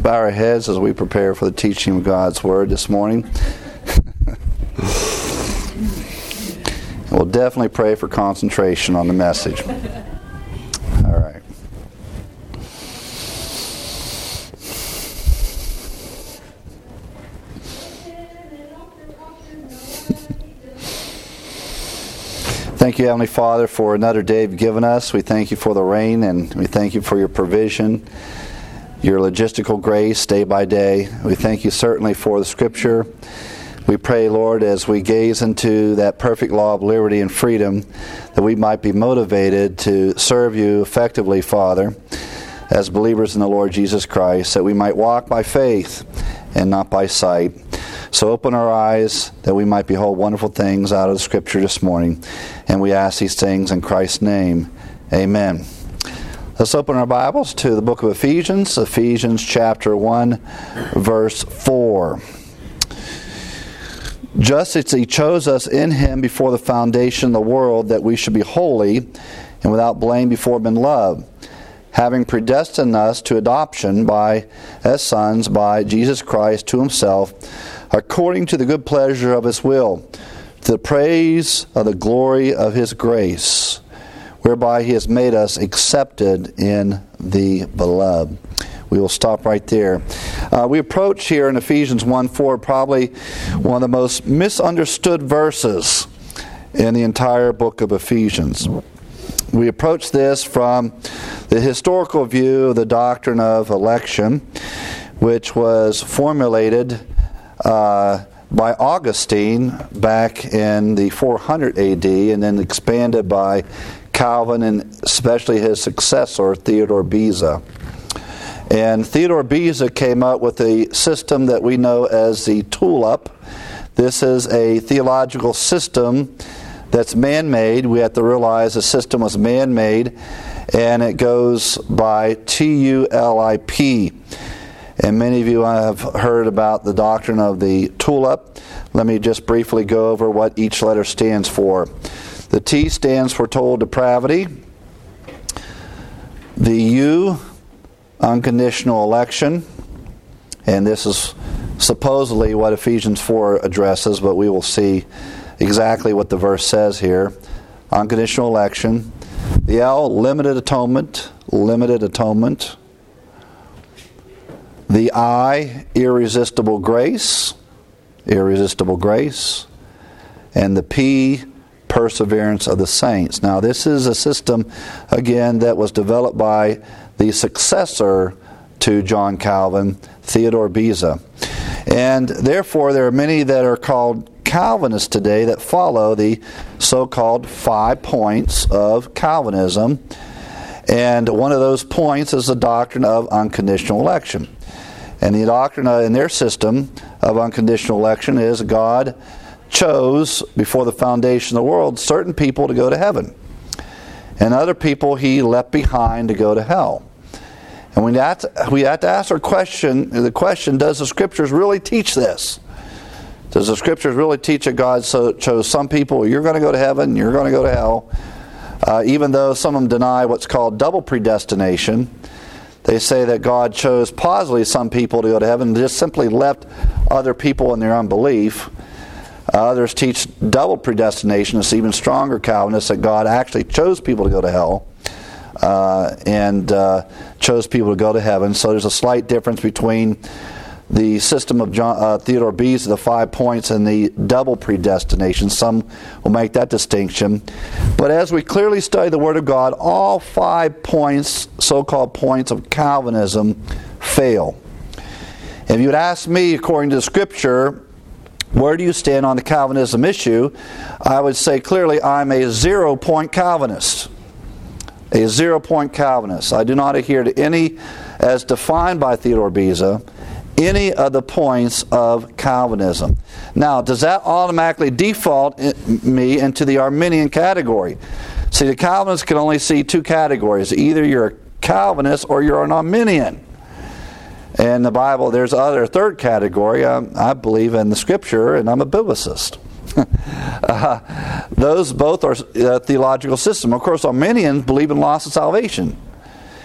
bow our heads as we prepare for the teaching of God's Word this morning. We'll definitely pray for concentration on the message. All right. Thank you, Heavenly Father, for another day you've given us. We thank you for the rain, and we thank you for your provision, your logistical grace day by day. We thank you certainly for the Scripture. We pray, Lord, as we gaze into that perfect law of liberty and freedom, that we might be motivated to serve you effectively, Father, as believers in the Lord Jesus Christ, that we might walk by faith and not by sight. So open our eyes that we might behold wonderful things out of the Scripture this morning. And we ask these things in Christ's name. Amen. Let's open our Bibles to the book of Ephesians, Ephesians chapter 1, verse 4. Just as He chose us in Him before the foundation of the world, that we should be holy and without blame before Him in love, having predestined us to adoption as sons by Jesus Christ to Himself, according to the good pleasure of His will, to the praise of the glory of His grace, whereby He has made us accepted in the Beloved. We will stop right there. We approach here in Ephesians 1:4 probably one of the most misunderstood verses in the entire book of Ephesians. We approach this from the historical view of the doctrine of election, which was formulated by Augustine back in the 400 AD and then expanded by Calvin and especially his successor, Theodore Beza. And Theodore Beza came up with a system that we know as the Tulip. This is a theological system that's man-made. We have to realize the system was man-made, and it goes by TULIP. And many of you have heard about the doctrine of the Tulip. Let me just briefly go over what each letter stands for. The T stands for total depravity. The U, unconditional election. And this is supposedly what Ephesians 4 addresses, but we will see exactly what the verse says here. Unconditional election. The L, limited atonement. Limited atonement. The I, irresistible grace. Irresistible grace. And the P, perseverance of the saints. Now, this is a system, again, that was developed by the successor to John Calvin, Theodore Beza. And therefore, there are many that are called Calvinists today that follow the so-called 5 points of Calvinism. And one of those points is the doctrine of unconditional election. And the doctrine in their system of unconditional election is God chose, before the foundation of the world, certain people to go to heaven. And other people He left behind to go to hell. And we have to ask the question, does the Scriptures really teach this? Does the Scriptures really teach that God chose some people, you're going to go to heaven, you're going to go to hell? Even though some of them deny what's called double predestination, they say that God chose positively some people to go to heaven and just simply left other people in their unbelief. Others teach double predestination. It's even stronger Calvinists that God actually chose people to go to hell and chose people to go to heaven. So there's a slight difference between the system of Theodore Beza, the 5 points, and the double predestination. Some will make that distinction. But as we clearly study the Word of God, all 5 points, so-called points of Calvinism, fail. If you would ask me, according to the Scripture, where do you stand on the Calvinism issue? I would say clearly I'm a 0-point Calvinist. A 0-point Calvinist. I do not adhere to any, as defined by Theodore Beza, any of the points of Calvinism. Now, does that automatically default me into the Arminian category? See, the Calvinists can only see 2 categories. Either you're a Calvinist or you're an Arminian. In the Bible, there's a third category. I believe in the Scripture, and I'm a biblicist. Those both are theological systems. Of course, Arminians believe in loss of salvation.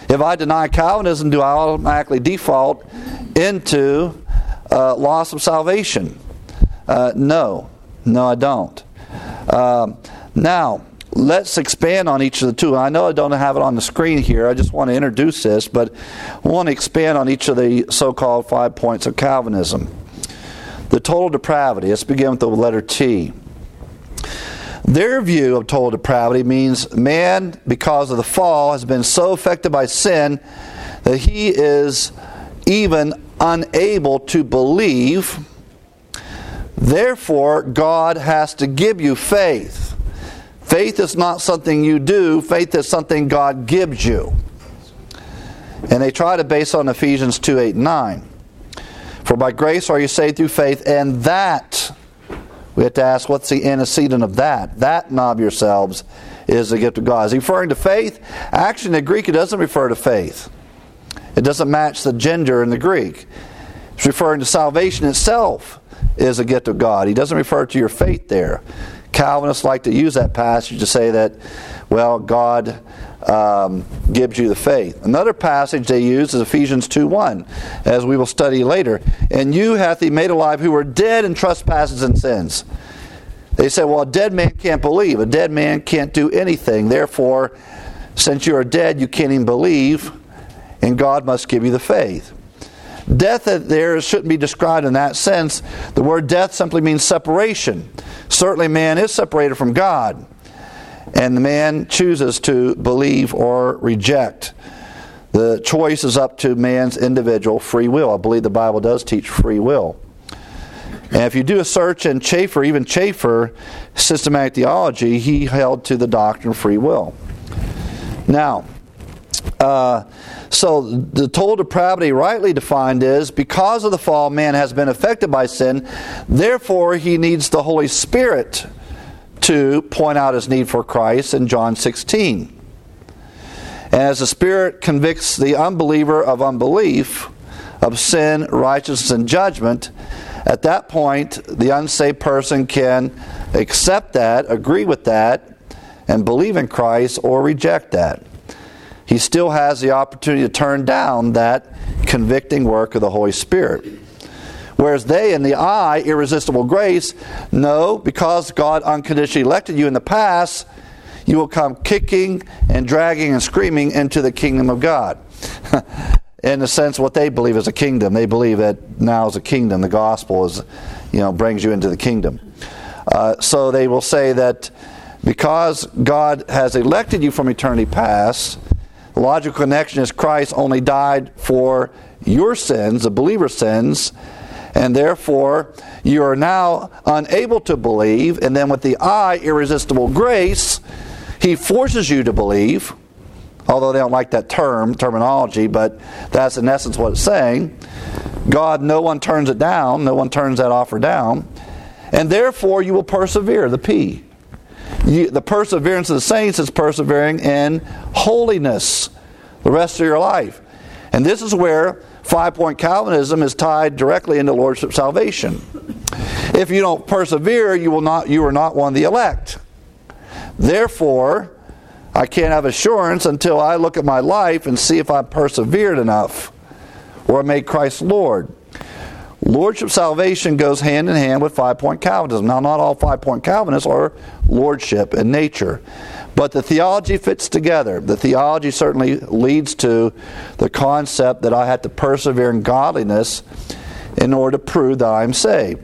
If I deny Calvinism, do I automatically default into loss of salvation? No, I don't. Now, let's expand on each of the two. I know I don't have it on the screen here. I just want to introduce this, but I want to expand on each of the so-called 5 points of Calvinism. The total depravity. Let's begin with the letter T. Their view of total depravity means man, because of the fall, has been so affected by sin that he is even unable to believe. Therefore, God has to give you faith. Faith is not something you do. Faith is something God gives you. And they try to base it on Ephesians 2:8-9. For by grace are you saved through faith, and that, we have to ask, what's the antecedent of that? That, not of yourselves, is the gift of God. Is he referring to faith? Actually, in the Greek, it doesn't refer to faith. It doesn't match the gender in the Greek. It's referring to salvation itself is a gift of God. He doesn't refer to your faith there. Calvinists like to use that passage to say that, well, God gives you the faith. Another passage they use is Ephesians 2:1, as we will study later. And you hath he made alive who were dead in trespasses and sins. They say, well, a dead man can't believe. A dead man can't do anything. Therefore, since you are dead, you can't even believe, and God must give you the faith. Death there shouldn't be described in that sense. The word death simply means separation. Certainly man is separated from God, and the man chooses to believe or reject. The choice is up to man's individual free will. I believe the Bible does teach free will. And if you do a search in Chafer, even Chafer, systematic theology, he held to the doctrine of free will. Now, so the total depravity rightly defined is, because of the fall, man has been affected by sin. Therefore, he needs the Holy Spirit to point out his need for Christ in John 16. And as the Spirit convicts the unbeliever of unbelief, of sin, righteousness, and judgment, at that point, the unsaved person can accept that, agree with that, and believe in Christ, or reject that. He still has the opportunity to turn down that convicting work of the Holy Spirit. Whereas they, in the I, irresistible grace, know, because God unconditionally elected you in the past, you will come kicking and dragging and screaming into the kingdom of God. In the sense, what they believe is a kingdom. They believe that now is a kingdom. The gospel is, brings you into the kingdom. So they will say that because God has elected you from eternity past, the logical connection is Christ only died for your sins, the believer's sins, and therefore you are now unable to believe. And then with the I, irresistible grace, he forces you to believe, although they don't like that terminology, but that's in essence what it's saying. God, no one turns it down, no one turns that offer down, and therefore you will persevere, the P. The perseverance of the saints is persevering in holiness the rest of your life. And this is where 5-point Calvinism is tied directly into lordship salvation. If you don't persevere, you are not one of the elect. Therefore, I can't have assurance until I look at my life and see if I've persevered enough or made Christ Lord. Lordship salvation goes hand in hand with 5-point Calvinism. Now, not all 5-point Calvinists are lordship in nature, but the theology fits together. The theology certainly leads to the concept that I have to persevere in godliness in order to prove that I'm saved.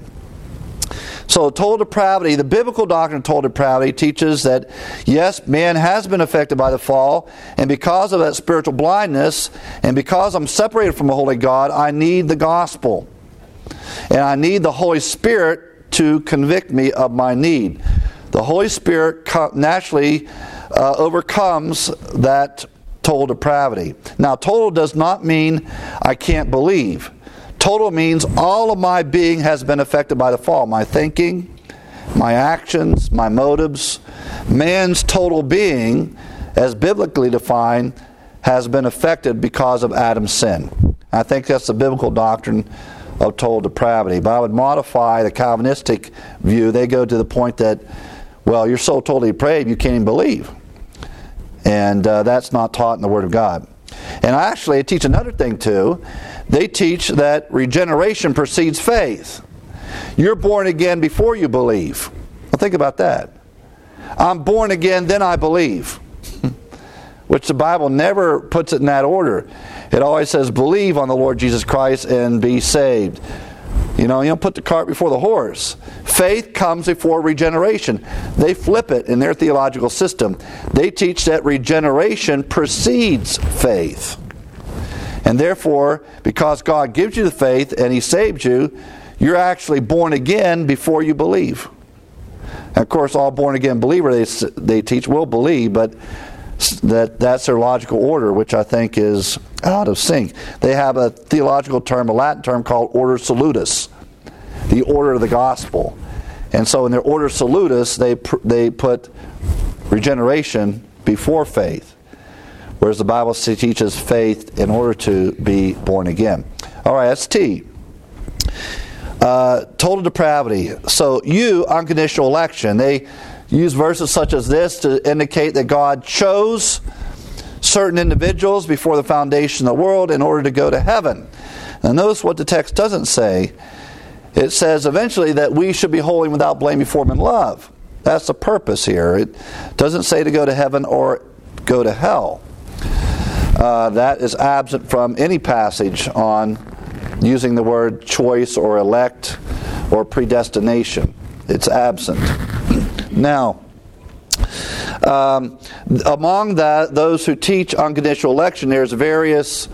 So total depravity, the biblical doctrine of total depravity teaches that, yes, man has been affected by the fall, and because of that spiritual blindness, and because I'm separated from a holy God, I need the gospel. And I need the Holy Spirit to convict me of my need. The Holy Spirit naturally overcomes that total depravity. Now, total does not mean I can't believe. Total means all of my being has been affected by the fall. My thinking, my actions, my motives. Man's total being, as biblically defined, has been affected because of Adam's sin. I think that's the biblical doctrine of total depravity. But I would modify the Calvinistic view. They go to the point that, well, you're so totally depraved you can't even believe. And that's not taught in the Word of God. And actually, they teach another thing too. They teach that regeneration precedes faith. You're born again before you believe. Well, think about that. I'm born again, then I believe. Which the Bible never puts it in that order. It always says, believe on the Lord Jesus Christ and be saved. You don't put the cart before the horse. Faith comes before regeneration. They flip it in their theological system. They teach that regeneration precedes faith. And therefore, because God gives you the faith and He saved you, you're actually born again before you believe. And of course, all born-again believers, they teach, will believe, but that's their logical order, which I think is out of sync. They have a theological term, a Latin term called order salutis, the order of the gospel. And so in their order salutis, they put regeneration before faith, whereas the Bible teaches faith in order to be born again. All right, that's T. Total depravity. So unconditional election. They use verses such as this to indicate that God chose certain individuals before the foundation of the world in order to go to heaven. Now notice what the text doesn't say. It says eventually that we should be holy and without blame before Him in love. That's the purpose here. It doesn't say to go to heaven or go to hell. That is absent from any passage on using the word choice or elect or predestination. It's absent. Now, among those who teach unconditional election, there's various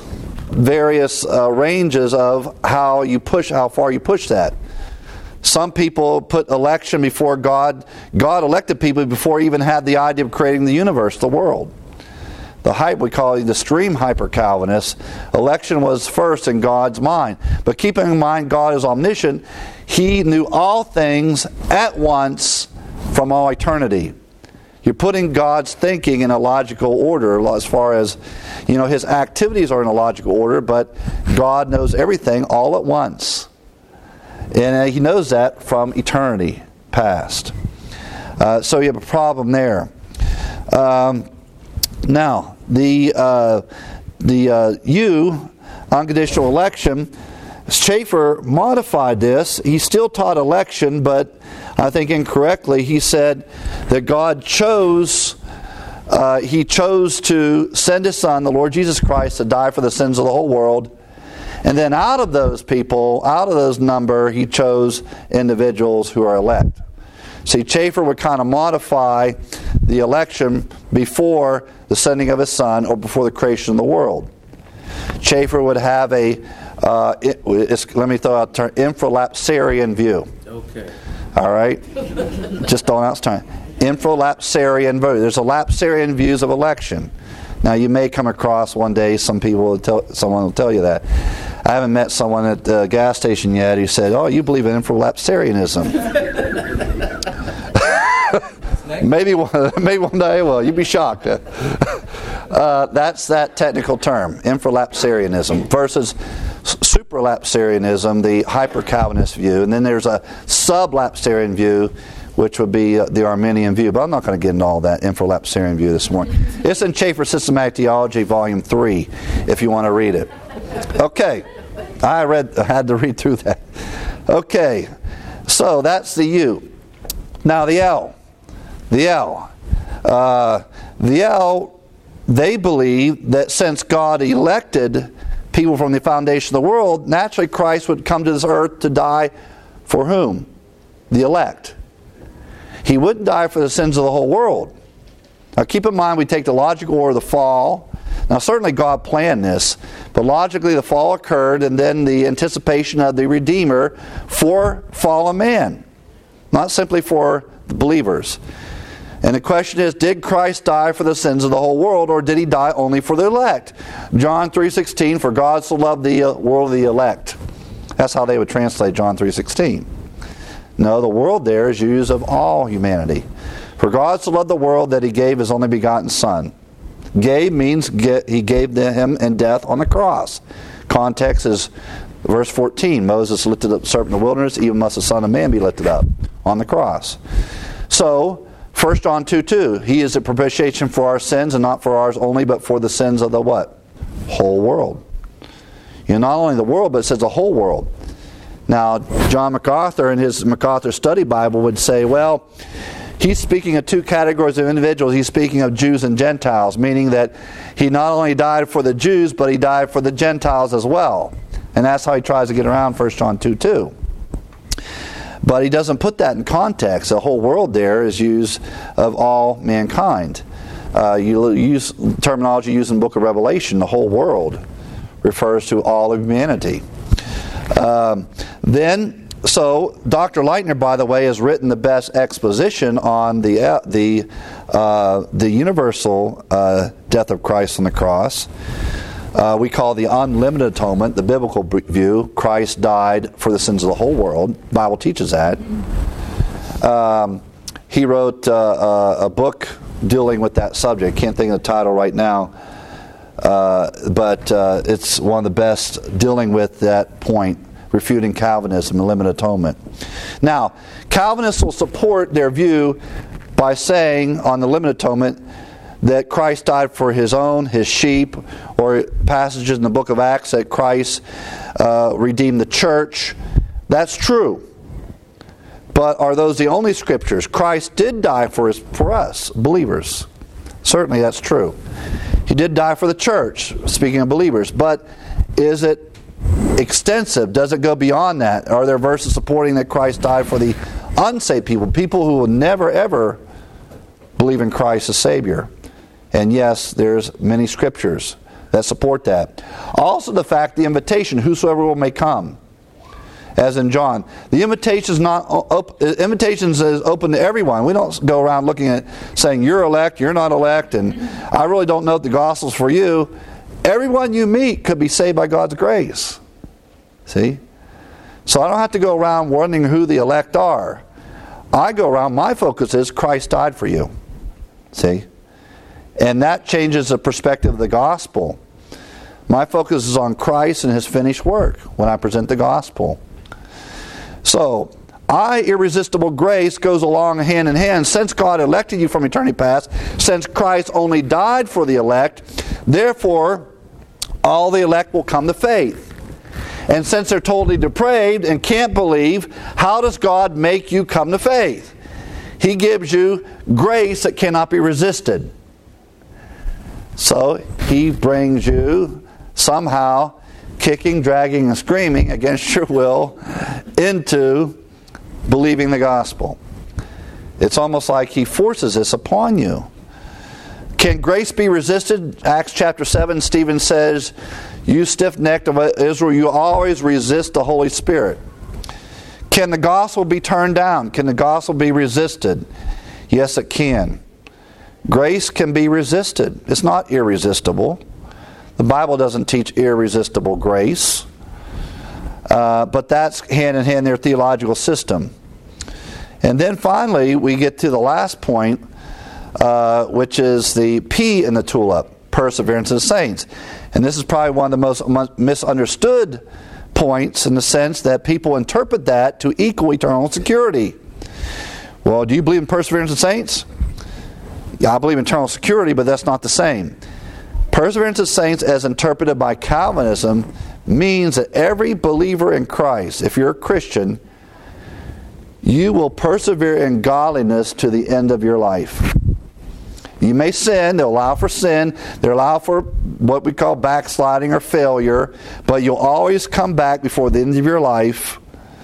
ranges of how far you push that. Some people put election before God. God elected people before He even had the idea of creating the universe, the world. We call it the extreme hyper-Calvinists. Election was first in God's mind. But keeping in mind God is omniscient, He knew all things at once from all eternity. You're putting God's thinking in a logical order as far as, His activities are in a logical order, but God knows everything all at once. And He knows that from eternity past. So you have a problem there. Now, the unconditional election, Schaeffer modified this. He still taught election, but I think incorrectly. He said that God chose, He chose to send His Son, the Lord Jesus Christ, to die for the sins of the whole world. And then out of those people, out of those number, He chose individuals who are elect. See, Schaeffer would kind of modify the election before the sending of His Son or before the creation of the world. Schaeffer would have let me throw out the term, infralapsarian view. Okay. All right? Just throwing out time. Infralapsarian view. There's a lapsarian views of election. Now, you may come across one day, someone will tell you that. I haven't met someone at the gas station yet who said, "Oh, you believe in infralapsarianism." Maybe one day. Well, you'd be shocked. That's that technical term, infralapsarianism, versus supralapsarianism, the hyper-Calvinist view. And then there's a sublapsarian view, which would be the Arminian view. But I'm not going to get into all that infralapsarian view this morning. It's in Schaeffer's Systematic Theology, Volume 3, if you want to read it. Okay. I had to read through that. Okay. So that's the U. Now the L. The L, they believe that since God elected people from the foundation of the world, naturally Christ would come to this earth to die for whom? The elect. He wouldn't die for the sins of the whole world. Now keep in mind, we take the logical order of the fall. Now certainly God planned this, but logically the fall occurred and then the anticipation of the Redeemer for fallen man, not simply for the believers. And the question is, did Christ die for the sins of the whole world, or did He die only for the elect? John 3:16, for God so loved the world of the elect. That's how they would translate John 3:16. No, the world there is used of all humanity. For God so loved the world that He gave His only begotten Son. Gave means He gave Him in death on the cross. Context is verse 14. Moses lifted up the serpent in the wilderness, even must the Son of Man be lifted up on the cross. So, 1 John 2:2, He is a propitiation for our sins, and not for ours only, but for the sins of the what? Whole world. Not only the world, but it says the whole world. Now, John MacArthur in his MacArthur Study Bible would say, well, he's speaking of two categories of individuals. He's speaking of Jews and Gentiles, meaning that he not only died for the Jews, but he died for the Gentiles as well. And that's how he tries to get around 1 John 2:2. But he doesn't put that in context. The whole world there is used of all mankind. You use terminology used in the book of Revelation, the whole world refers to all of humanity. So Dr. Leitner, by the way, has written the best exposition on the universal death of Christ on the cross. We call the unlimited atonement, the biblical view. Christ died for the sins of the whole world. The Bible teaches that. He wrote a book dealing with that subject. Can't think of the title right now. But it's one of the best dealing with that point, refuting Calvinism and limited atonement. Now, Calvinists will support their view by saying on the limited atonement that Christ died for His own, His sheep, or passages in the book of Acts that Christ redeemed the church. That's true. But are those the only scriptures? Christ did die for us, believers. Certainly that's true. He did die for the church, speaking of believers. But is it extensive? Does it go beyond that? Are there verses supporting that Christ died for the unsaved people, people who will never ever believe in Christ as Savior? And yes, there's many scriptures that support that. Also the fact, the invitation, whosoever will may come. As in John, the invitation is open to everyone. We don't go around looking at saying you're elect, you're not elect, and I really don't know if the gospel's for you. Everyone you meet could be saved by God's grace. See? So I don't have to go around wondering who the elect are. I go around, my focus is Christ died for you. See? And that changes the perspective of the gospel. My focus is on Christ and His finished work when I present the gospel. So, irresistible grace goes along hand in hand. Since God elected you from eternity past, since Christ only died for the elect, therefore, all the elect will come to faith. And since they're totally depraved and can't believe, how does God make you come to faith? He gives you grace that cannot be resisted. So, He brings you somehow kicking, dragging, and screaming against your will into believing the gospel. It's almost like He forces this upon you. Can grace be resisted? Acts chapter 7, Stephen says, you stiff-necked of Israel, you always resist the Holy Spirit. Can the gospel be turned down? Can the gospel be resisted? Yes, it can. Grace can be resisted. It's not irresistible. The Bible doesn't teach irresistible grace. But that's hand in hand their theological system. And then finally, we get to the last point, which is the P in the tulip, perseverance of the saints. And this is probably one of the most misunderstood points in the sense that people interpret that to equal eternal security. Well, do you believe in perseverance of saints? Yeah, I believe in eternal security, but that's not the same. Perseverance of saints, as interpreted by Calvinism, means that every believer in Christ, if you're a Christian, you will persevere in godliness to the end of your life. You may sin, they'll allow for sin, they'll allow for what we call backsliding or failure, but you'll always come back before the end of your life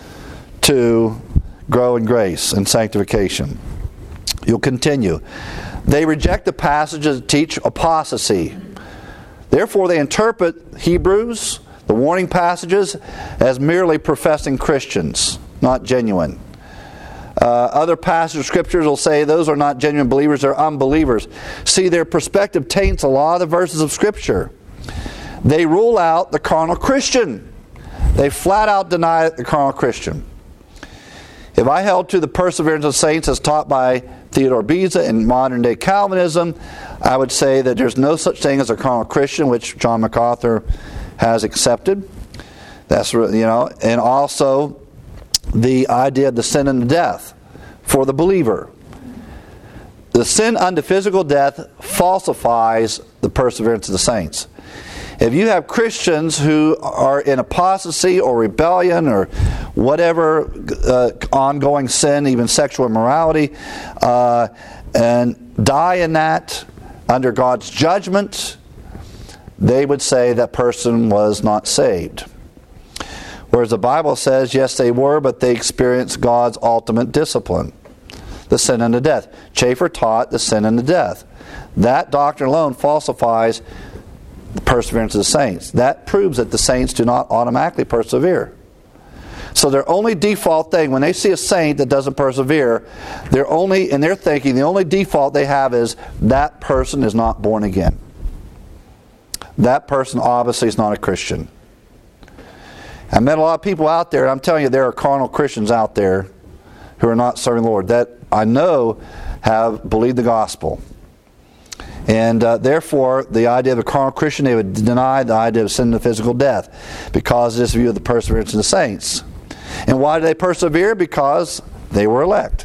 to grow in grace and sanctification. You'll continue. They reject the passages that teach apostasy. Therefore, they interpret Hebrews, the warning passages, as merely professing Christians, not genuine. Other passages of scriptures will say those are not genuine believers, they're unbelievers. See, their perspective taints a lot of the verses of Scripture. They rule out the carnal Christian. They flat out deny the carnal Christian. If I held to the perseverance of saints as taught by Theodore Beza in modern day Calvinism, I would say that there's no such thing as a carnal Christian, which John MacArthur has accepted. That's, and also the idea of the sin and the death for the believer. the sin unto physical death falsifies the perseverance of the saints. If you have Christians who are in apostasy or rebellion or whatever ongoing sin, even sexual immorality, and die in that under God's judgment, they would say that person was not saved. Whereas the Bible says, yes, they were, but they experienced God's ultimate discipline, the sin unto death. Chafer taught the sin unto death. That doctrine alone falsifies the perseverance of the saints. That proves that the saints do not automatically persevere. So their only default thing, when they see a saint that doesn't persevere, in their thinking, the only default they have is that person is not born again. That person obviously is not a Christian. I met a lot of people out there, and I'm telling you, there are carnal Christians out there who are not serving the Lord that I know have believed the gospel. And therefore, the idea of a carnal Christian, they would deny the idea of sin and physical death because of this view of the perseverance of the saints. And why did they persevere? Because they were elect.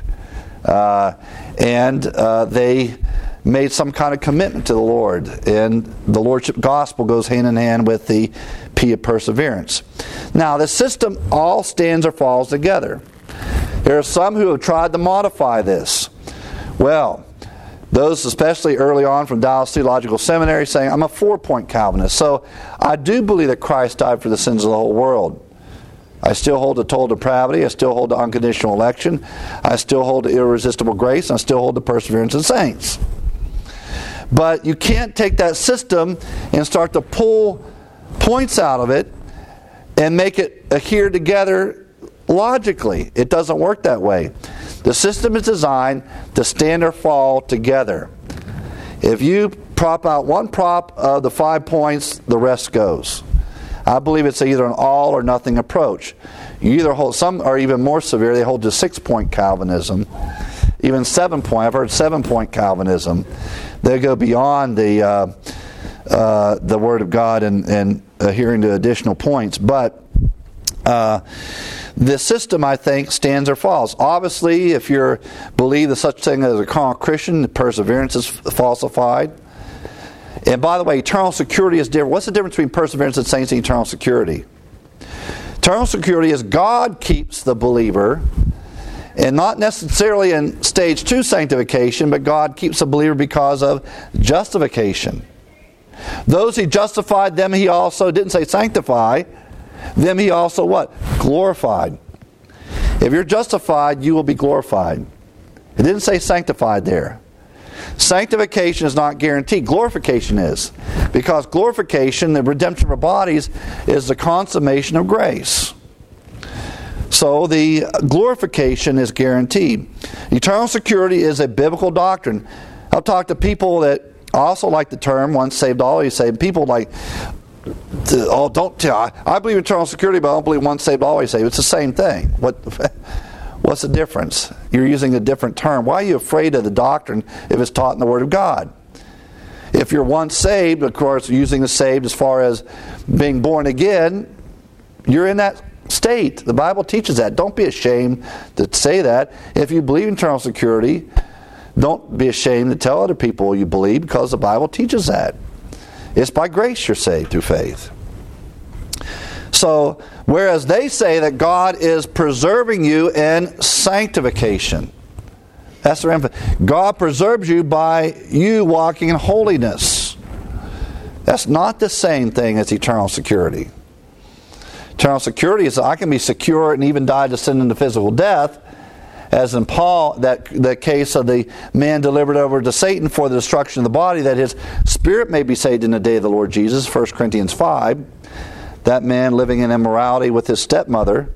And they made some kind of commitment to the Lord. And the Lordship gospel goes hand in hand with the P of perseverance. Now, the system all stands or falls together. There are some who have tried to modify this. Well, those especially early on from Dallas Theological Seminary saying, I'm a 4-point Calvinist, so I do believe that Christ died for the sins of the whole world. I still hold to total depravity, I still hold to unconditional election, I still hold to irresistible grace, and I still hold to perseverance of the saints. But you can't take that system and start to pull points out of it and make it adhere together logically. It doesn't work that way. The system is designed to stand or fall together. If you prop out one prop of the 5 points, the rest goes. I believe it's either an all or nothing approach. You either hold, some are even more severe, they hold to 6-point Calvinism, even 7-point. I've heard 7-point Calvinism. They go beyond the Word of God and adhering to additional points. But the system, I think, stands or falls. Obviously, if you believe that such thing as a carnal Christian, perseverance is falsified. And by the way, eternal security is different. What's the difference between perseverance of the saints and eternal security? Eternal security is God keeps the believer, and not necessarily in stage 2 sanctification, but God keeps the believer because of justification. Those he justified, them he also didn't say sanctify, them he also what? Glorified. If you're justified, you will be glorified. It didn't say sanctified there. Sanctification is not guaranteed. Glorification is. Because glorification, the redemption of our bodies, is the consummation of grace. So the glorification is guaranteed. Eternal security is a biblical doctrine. I'll talk to people that also like the term once saved, always saved. People like, oh, don't tell. I believe in eternal security, but I don't believe once saved, always saved. It's the same thing. What's the difference? You're using a different term. Why are you afraid of the doctrine if it's taught in the Word of God? If you're once saved, of course, using the saved as far as being born again, you're in that state. The Bible teaches that. Don't be ashamed to say that. If you believe in eternal security, don't be ashamed to tell other people you believe, because the Bible teaches that. It's by grace you're saved through faith. So, whereas they say that God is preserving you in sanctification. That's their emphasis. God preserves you by you walking in holiness. That's not the same thing as eternal security. Eternal security is I can be secure and even die to sin into physical death, as in Paul, the case of the man delivered over to Satan for the destruction of the body, that his spirit may be saved in the day of the Lord Jesus, 1 Corinthians 5. That man living in immorality with his stepmother,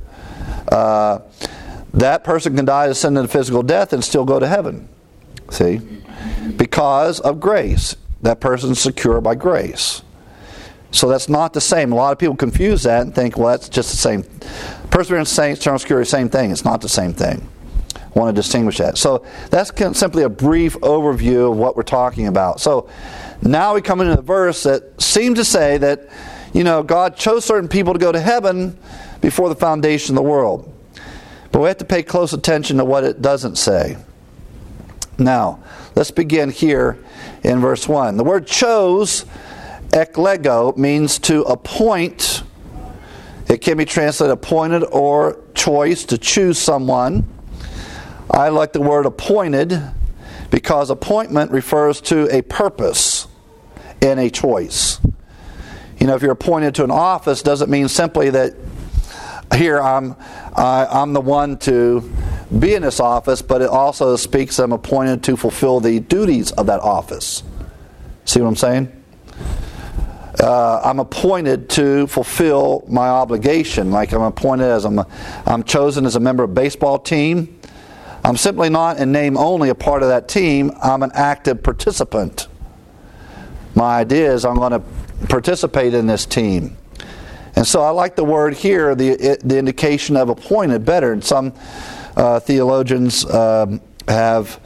that person can die to sin into physical death and still go to heaven. See? Because of grace. That person's secure by grace. So that's not the same. A lot of people confuse that and think, well, that's just the same. Perseverance, saints, eternal security, same thing. It's not the same thing. I want to distinguish that. So that's simply a brief overview of what we're talking about. So now we come into the verse that seems to say that, God chose certain people to go to heaven before the foundation of the world. But we have to pay close attention to what it doesn't say. Now, let's begin here in verse 1. The word chose, eklego, means to appoint. It can be translated appointed or choice, to choose someone. I like the word appointed because appointment refers to a purpose and a choice. You know, if you're appointed to an office, doesn't mean simply that here I'm the one to be in this office, but it also speaks I'm appointed to fulfill the duties of that office. See what I'm saying? I'm appointed to fulfill my obligation. Like I'm appointed as I'm chosen as a member of a baseball team. I'm simply not in name only a part of that team. I'm an active participant. My idea is I'm going to participate in this team. And so I like the word here, the indication of appointed, better. And some theologians have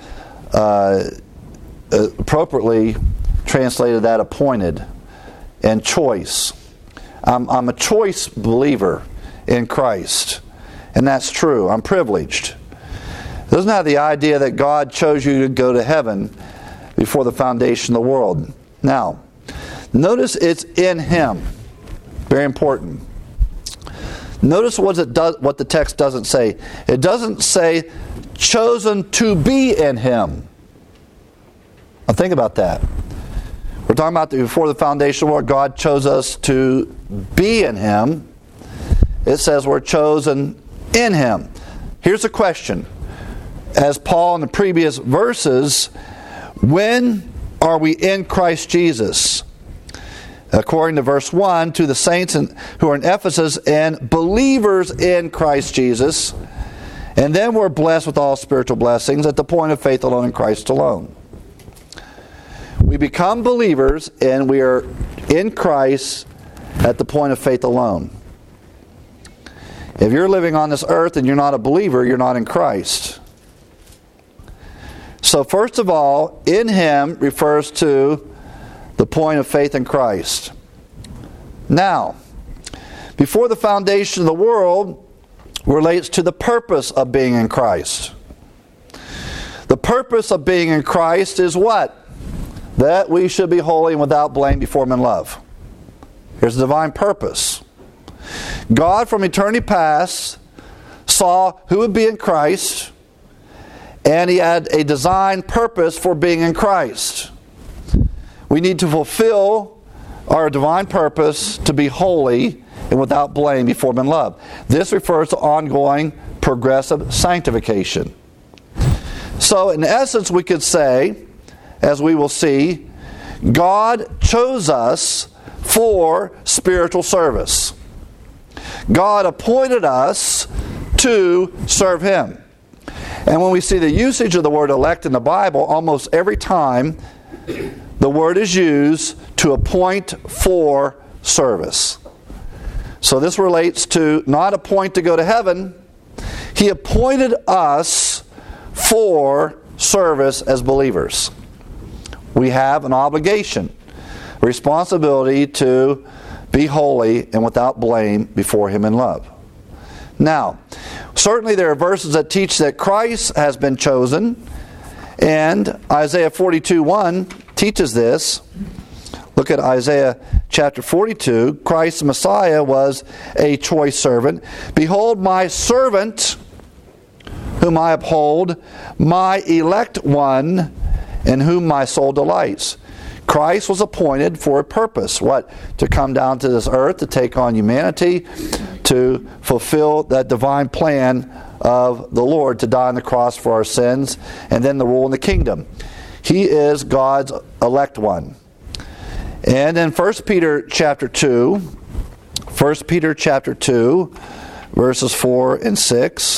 appropriately translated that appointed and choice. I'm a choice believer in Christ, and that's true. I'm privileged. It doesn't have the idea that God chose you to go to heaven before the foundation of the world. Now, notice it's in Him. Very important. Notice what the text doesn't say. It doesn't say chosen to be in Him. Now think about that. We're talking about before the foundation of the world, God chose us to be in Him. It says we're chosen in Him. Here's the question. As Paul in the previous verses, when are we in Christ Jesus? According to verse 1, to the saints who are in Ephesus and believers in Christ Jesus. And then we're blessed with all spiritual blessings at the point of faith alone in Christ alone. We become believers and we are in Christ at the point of faith alone. If you're living on this earth and you're not a believer, you're not in Christ. So first of all, in Him refers to the point of faith in Christ. Now, before the foundation of the world relates to the purpose of being in Christ. The purpose of being in Christ is what? That we should be holy and without blame before Him in love. Here's the divine purpose. God from eternity past saw who would be in Christ, and He had a design purpose for being in Christ. We need to fulfill our divine purpose to be holy and without blame before Him in love. This refers to ongoing progressive sanctification. So in essence we could say, as we will see, God chose us for spiritual service. God appointed us to serve Him. And when we see the usage of the word elect in the Bible, almost every time the word is used to appoint for service. So this relates to not appoint to go to heaven. He appointed us for service as believers. We have an obligation, a responsibility to be holy and without blame before Him in love. Now, certainly there are verses that teach that Christ has been chosen, and Isaiah 42:1 teaches this. Look at Isaiah chapter 42. Christ the Messiah was a choice servant. Behold, my servant, whom I uphold, my elect one, in whom my soul delights. Christ was appointed for a purpose. What? To come down to this earth, to take on humanity, to fulfill that divine plan of the Lord, to die on the cross for our sins, and then to rule in the kingdom. He is God's elect one. And in 1 Peter chapter 2, verses 4 and 6.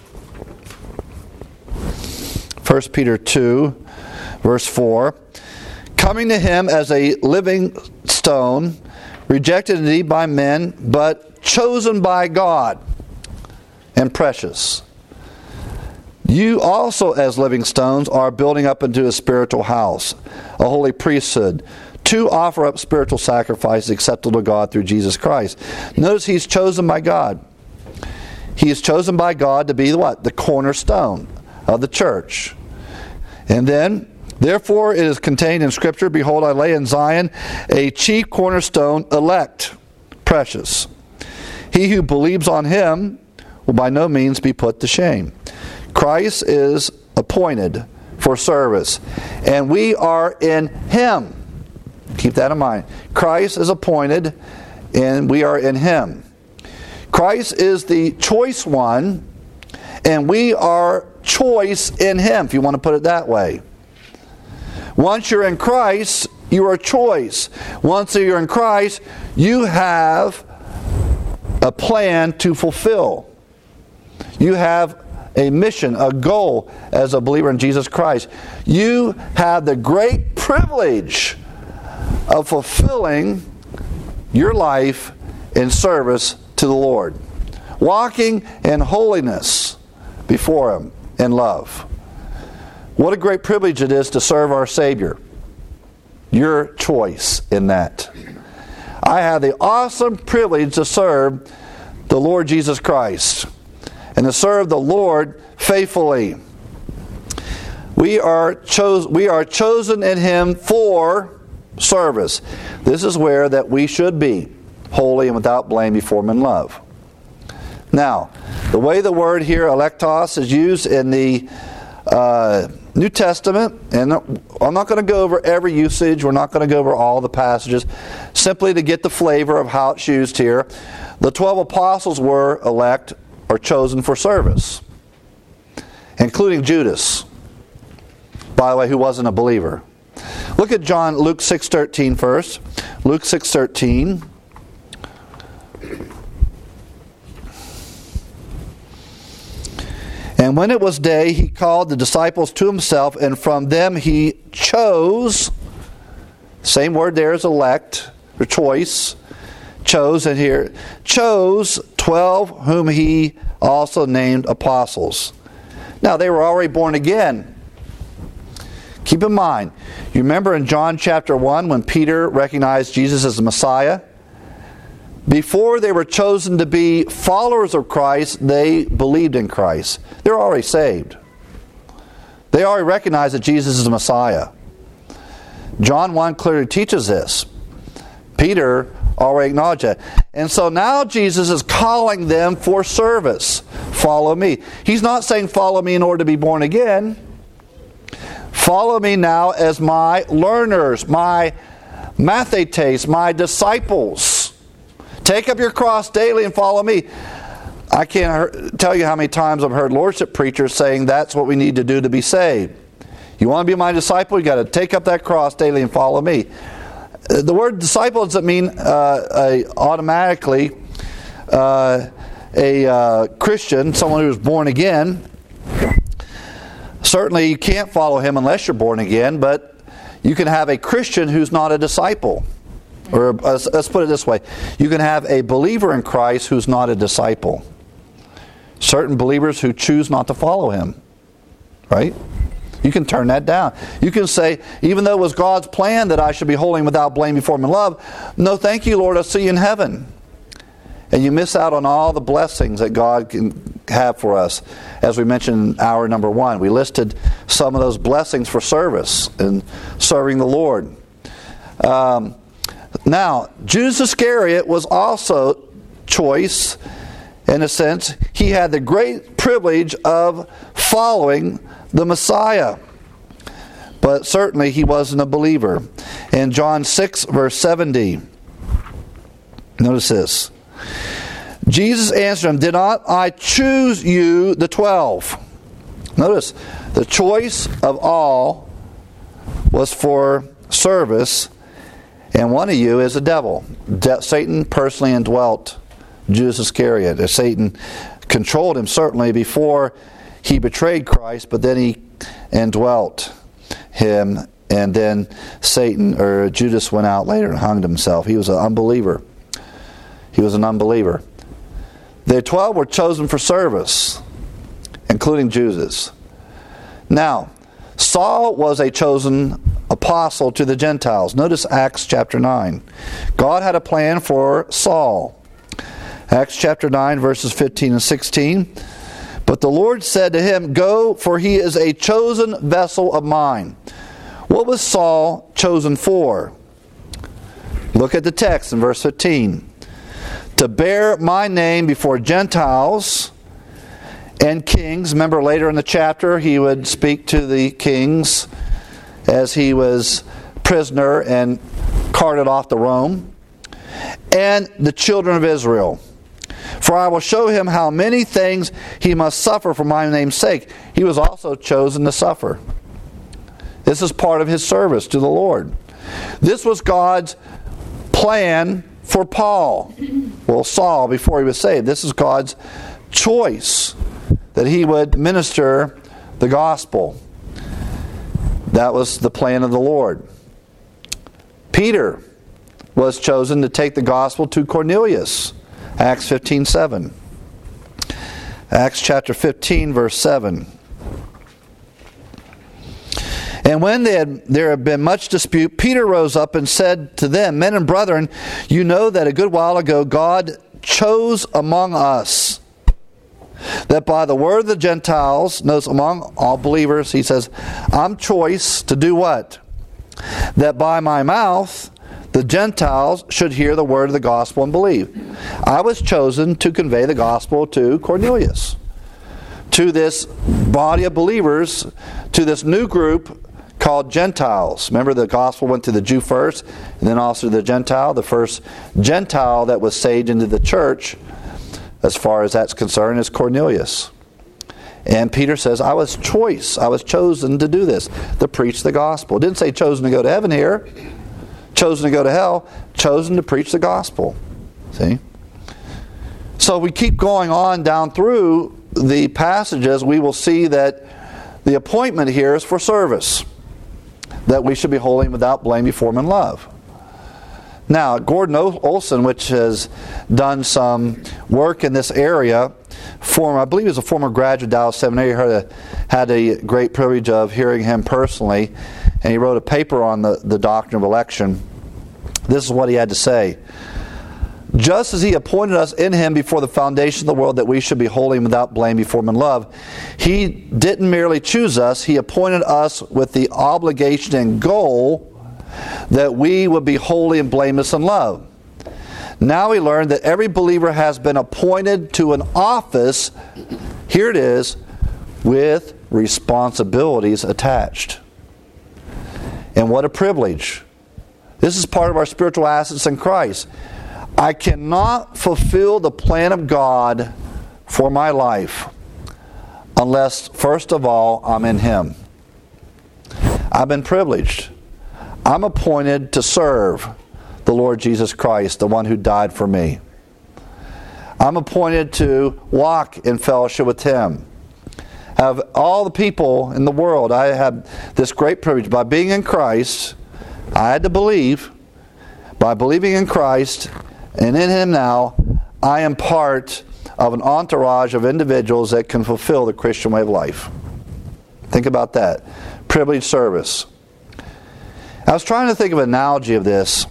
1 Peter 2, verse 4. Coming to Him as a living stone, rejected indeed by men, but chosen by God and precious. You also, as living stones, are building up into a spiritual house, a holy priesthood, to offer up spiritual sacrifices acceptable to God through Jesus Christ. Notice He's chosen by God. He is chosen by God to be what? The cornerstone of the church. And then, therefore it is contained in Scripture, behold, I lay in Zion a chief cornerstone, elect, precious. He who believes on him will by no means be put to shame. Christ is appointed for service, and we are in him. Keep that in mind. Christ is appointed, and we are in him. Christ is the choice one, and we are choice in him, if you want to put it that way. Once you're in Christ, you are choice. Once you're in Christ, you have a plan to fulfill. You have a mission, a goal as a believer in Jesus Christ. You have the great privilege of fulfilling your life in service to the Lord. Walking in holiness before him in love. What a great privilege it is to serve our Savior. Your choice in that. I have the awesome privilege to serve the Lord Jesus Christ and to serve the Lord faithfully. We are chosen in him for service. This is where that we should be, holy and without blame before him in love. Now, the way the word here, electos, is used in the New Testament, and I'm not going to go over every usage, we're not going to go over all the passages, simply to get the flavor of how it's used here. The 12 apostles were elect or chosen for service, including Judas, by the way, who wasn't a believer. Look at Luke 6:13 first. Luke 6:13. And when it was day, he called the disciples to himself, and from them he chose, same word there as elect, or choice, chose, and here, chose 12 whom he also named apostles. Now, they were already born again. Keep in mind, you remember in John chapter 1 when Peter recognized Jesus as the Messiah? Before they were chosen to be followers of Christ, they believed in Christ. They're already saved. They already recognize that Jesus is the Messiah. John 1 clearly teaches this. Peter already acknowledged that. And so now Jesus is calling them for service. Follow me. He's not saying follow me in order to be born again. Follow me now as my learners, my mathetes, my disciples. Take up your cross daily and follow me. I can't tell you how many times I've heard lordship preachers saying that's what we need to do to be saved. You want to be my disciple? You got to take up that cross daily and follow me. The word disciple doesn't mean automatically a Christian, someone who is born again. Certainly you can't follow him unless you're born again, but you can have a Christian who's not a disciple. Or let's put it this way. You can have a believer in Christ who's not a disciple. Certain believers who choose not to follow him. Right? You can turn that down. You can say, even though it was God's plan that I should be holy and without blame before him in love, no thank you, Lord, I'll see you in heaven. And you miss out on all the blessings that God can have for us. As we mentioned in hour number 1, we listed some of those blessings for service and serving the Lord. Now, Judas Iscariot was also choice, in a sense. He had the great privilege of following the Messiah. But certainly he wasn't a believer. In John 6, verse 70, notice this. Jesus answered him, did not I choose you, the 12? Notice, the choice of all was for service. And one of you is a devil. Satan personally indwelt Judas Iscariot. As Satan controlled him certainly before he betrayed Christ, but then he indwelt him, and then Satan or Judas went out later and hung himself. He was an unbeliever. He was an unbeliever. The 12 were chosen for service, including Judas. Now, Saul was a chosen apostle to the Gentiles. Notice Acts chapter 9. God had a plan for Saul. Acts chapter 9, verses 15 and 16. But But the Lord said to him, Go, for he is a chosen vessel of mine. What was Saul chosen for? Look at the text in verse 15. To bear my name before Gentiles and kings. Remember later in the chapter he would speak to the kings as he was prisoner and carted off to Rome. And the children of Israel. For I will show him how many things he must suffer for my name's sake. He was also chosen to suffer. This is part of his service to the Lord. This was God's plan for Paul. Well, Saul, before he was saved. This is God's choice that he would minister the gospel. That was the plan of the Lord. Peter was chosen to take the gospel to Cornelius. Acts 15:7. Acts chapter 15, verse 7. And when there had been much dispute, Peter rose up and said to them, Men and brethren, you know that a good while ago God chose among us, that by the word of the Gentiles, notice among all believers, he says, I'm choice to do what? That by my mouth the Gentiles should hear the word of the gospel and believe. I was chosen to convey the gospel to Cornelius, to this body of believers, to this new group called Gentiles. Remember, the gospel went to the Jew first, and then also to the Gentile. The first Gentile that was saved into the church, as far as that's concerned, is Cornelius. And Peter says, I was chosen to do this, to preach the gospel. It didn't say chosen to go to heaven here, chosen to go to hell, chosen to preach the gospel. See? So we keep going on down through the passages, we will see that the appointment here is for service, that we should be holy and without blame before him in love. Now, Gordon Olson, which has done some work in this area, I believe he's a former graduate of Dallas Seminary, had a great privilege of hearing him personally, and he wrote a paper on the doctrine of election. This is what he had to say. Just as he appointed us in him before the foundation of the world that we should be holy and without blame before him in love, he didn't merely choose us, he appointed us with the obligation and goal that we would be holy and blameless in love. Now we learn that every believer has been appointed to an office, here it is, with responsibilities attached. And what a privilege. This is part of our spiritual assets in Christ. I cannot fulfill the plan of God for my life unless, first of all, I'm in Him. I've been privileged. I'm appointed to serve the Lord Jesus Christ, the one who died for me. I'm appointed to walk in fellowship with Him. Of all the people in the world, I have this great privilege. By being in Christ, I had to believe. By believing in Christ and in Him now, I am part of an entourage of individuals that can fulfill the Christian way of life. Think about that. Privileged service. I was trying to think of an analogy of this.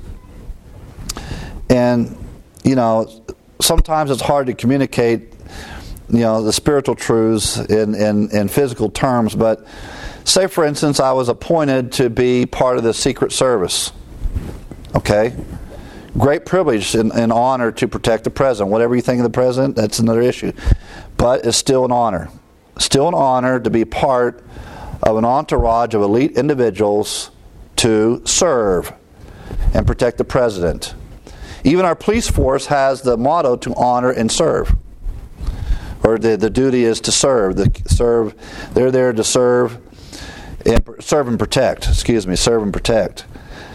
And, sometimes it's hard to communicate, the spiritual truths in physical terms. But say, for instance, I was appointed to be part of the Secret Service. Okay? Great privilege and honor to protect the president. Whatever you think of the president, that's another issue. But it's still an honor. Still an honor to be part of an entourage of elite individuals to serve and protect the president. Even our police force has the motto to honor and serve. Or the duty is to serve. They're there to serve and protect. Serve and protect.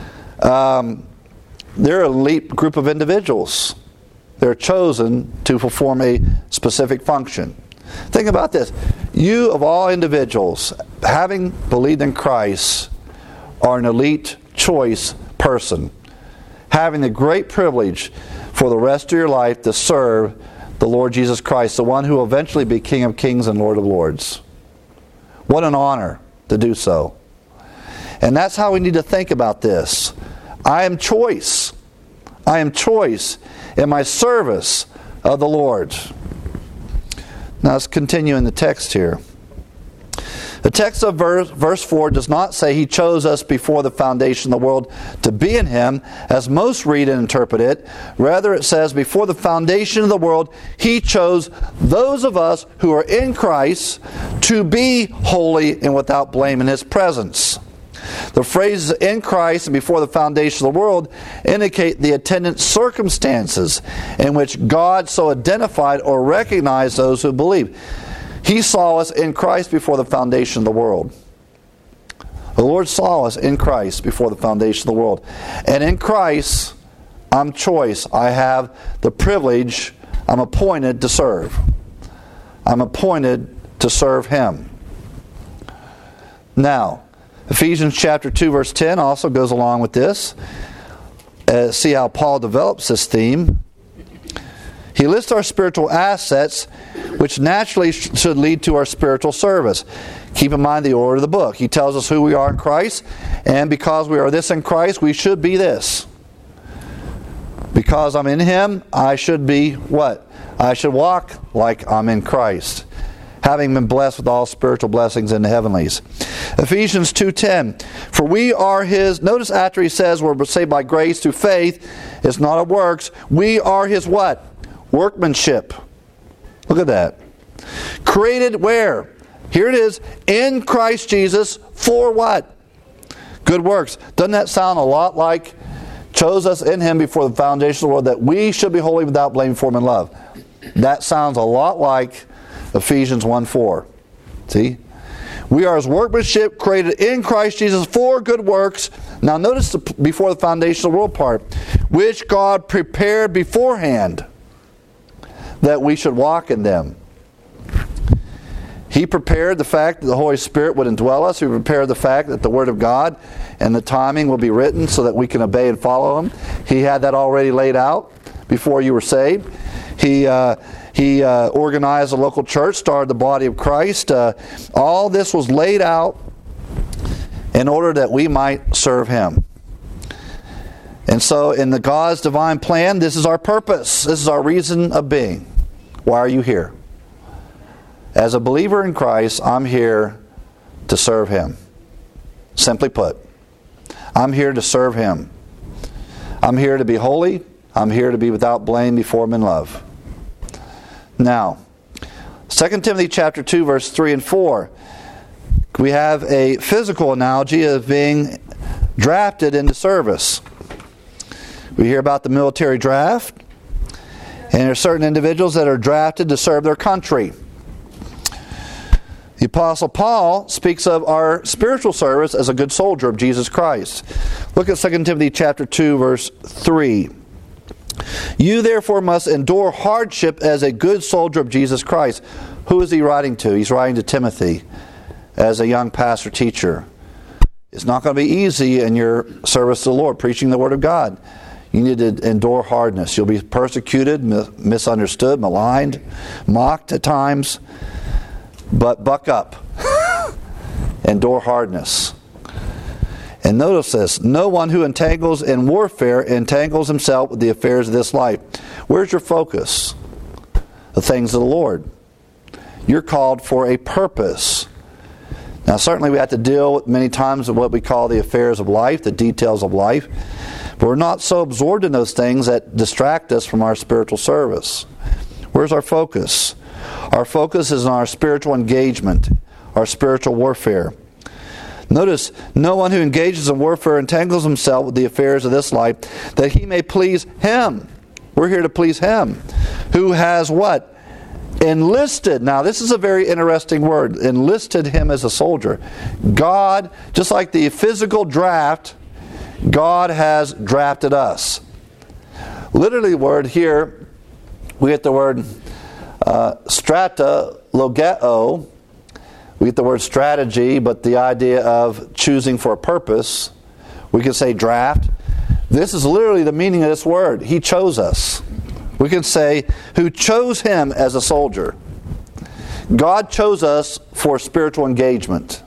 They're an elite group of individuals. They're chosen to perform a specific function. Think about this. You, of all individuals, having believed in Christ, are an elite choice person, having the great privilege for the rest of your life to serve the Lord Jesus Christ, the one who will eventually be King of Kings and Lord of Lords. What an honor to do so. And that's how we need to think about this. I am choice. I am choice in my service of the Lord. Now let's continue in the text here. The text of verse 4 does not say He chose us before the foundation of the world to be in Him, as most read and interpret it. Rather, it says, before the foundation of the world, He chose those of us who are in Christ to be holy and without blame in His presence. The phrases in Christ and before the foundation of the world indicate the attendant circumstances in which God so identified or recognized those who believe. He saw us in Christ before the foundation of the world. The Lord saw us in Christ before the foundation of the world. And in Christ, I'm choice. I have the privilege. I'm appointed to serve. I'm appointed to serve Him. Now, Ephesians chapter 2 verse 10 also goes along with this. See how Paul develops this theme. He lists our spiritual assets, which naturally should lead to our spiritual service. Keep in mind the order of the book. He tells us who we are in Christ, and because we are this in Christ, we should be this. Because I'm in Him, I should be what? I should walk like I'm in Christ, having been blessed with all spiritual blessings in the heavenlies. Ephesians 2:10, for we are His, notice after he says we're saved by grace through faith, it's not of works, we are His what? Workmanship. Look at that. Created where? Here it is, in Christ Jesus for what? Good works. Doesn't that sound a lot like chose us in Him before the foundation of the world that we should be holy without blame for Him in love? That sounds a lot like Ephesians 1:4. See? We are His workmanship created in Christ Jesus for good works. Now notice the before the foundation of the world part. Which God prepared beforehand that we should walk in them. He prepared the fact that the Holy Spirit would indwell us. He prepared the fact that the Word of God and the timing will be written so that we can obey and follow Him. He had that already laid out before you were saved. He organized a local church, started the body of Christ. All this was laid out in order that we might serve Him. And so in the God's divine plan, this is our purpose. This is our reason of being. Why are you here? As a believer in Christ, I'm here to serve Him. Simply put, I'm here to serve Him. I'm here to be holy. I'm here to be without blame before Him in love. Now, 2 Timothy chapter 2, verse 3 and 4. We have a physical analogy of being drafted into service. We hear about the military draft, and there are certain individuals that are drafted to serve their country. The Apostle Paul speaks of our spiritual service as a good soldier of Jesus Christ. Look at 2 Timothy chapter 2, verse 3. You therefore must endure hardship as a good soldier of Jesus Christ. Who is he writing to? He's writing to Timothy as a young pastor teacher. It's not going to be easy in your service to the Lord, preaching the Word of God. You need to endure hardness. You'll be persecuted, misunderstood, maligned, mocked at times. But buck up. Endure hardness. And notice this. No one who entangles in warfare entangles himself with the affairs of this life. Where's your focus? The things of the Lord. You're called for a purpose. Now certainly we have to deal many times with what we call the affairs of life, the details of life. But we're not so absorbed in those things that distract us from our spiritual service. Where's our focus? Our focus is on our spiritual engagement, our spiritual warfare. Notice, no one who engages in warfare entangles himself with the affairs of this life, that he may please Him. We're here to please Him. Who has what? Enlisted. Now this is a very interesting word. Enlisted him as a soldier. God, just like the physical draft, God has drafted us. Literally the word here, we get the word strata logeo. We get the word strategy, but the idea of choosing for a purpose. We could say draft. This is literally the meaning of this word. He chose us. We can say, who chose him as a soldier. God chose us for spiritual engagement.